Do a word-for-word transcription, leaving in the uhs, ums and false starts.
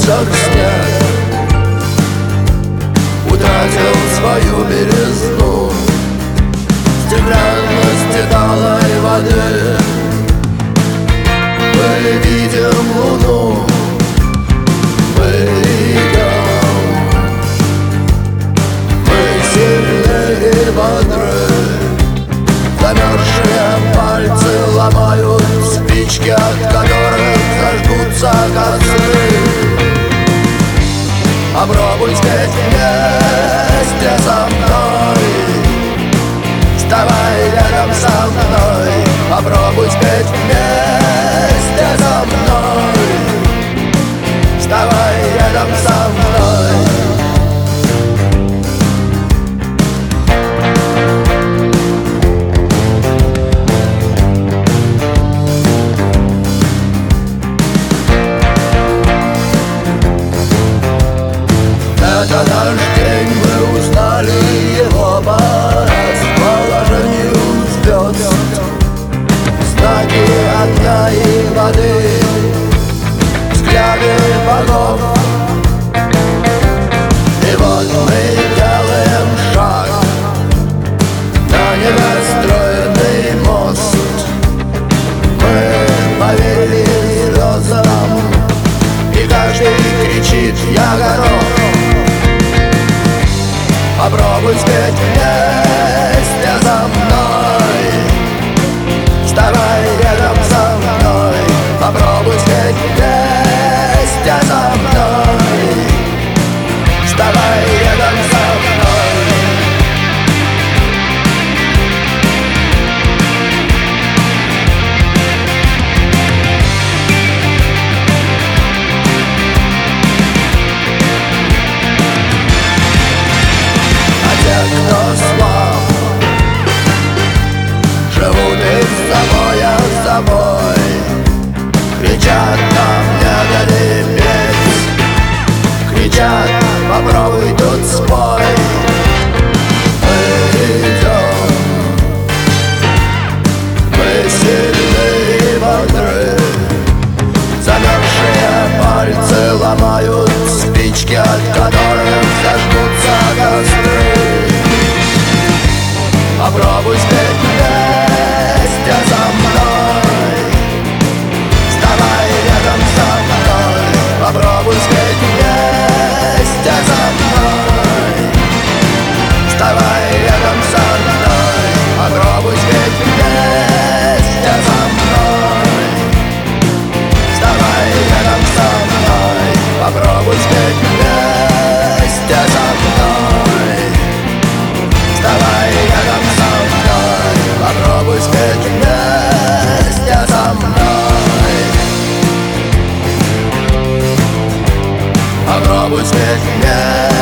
улицах снег утратил свою белизну, стеклянности талой воды. Мы видим луну, мы идем, мы сильны и бодры. Замерзшие пальцы ломают спички, от которых зажгутся костры. Попробуй спеть вместе со мной, вставай рядом со мной. Попробуй спеть вместе со мной, вставай рядом со мной. Это наш день, мы узнали его по расположению звезд. Знаки огня и воды, взгляды богов. И вот мы делаем шаг на недостроенный мост. Мы поверили звездам, и каждый кричит: я готов. Попробуй спеть вместе со мной, вставай рядом со мной. Попробуй спеть вместе со мной, вставай рядом со мной. Кто слаб, живут из забоя с собой, кричат нам: не дали петь, кричат: попробуй тут спой. Мы идем, мы сильны и бодры. Замерзшие пальцы ломают спички, от которых зажгутся костры. Попробуй спеть вместе со мной, вставай рядом со мной. Попробуй спеть вместе со мной, вставай рядом со мной. Попробуй спеть вместе со мной, вставай рядом со мной. Попробуй спеть вместе со мной, вставай рядом со мной. Попробуй спеть вместе со мной, попробуй спеть вместе.